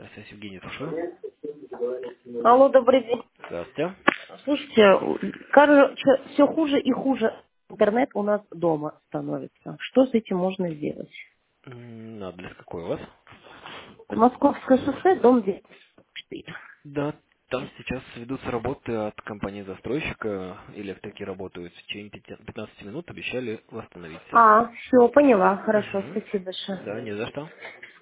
Связь Евгений, слушаю. Алло, добрый день. Здравствуйте. Слушайте, кажется, все хуже и хуже интернет у нас дома становится. Что с этим можно сделать? Адрес какой у вас? Московское шоссе, дом 94. Да, там сейчас ведутся работы от компании-застройщика. Электрики работают в течение 15 минут, обещали восстановить все. А, все, поняла. Хорошо, Угу. спасибо большое. Да, не за что.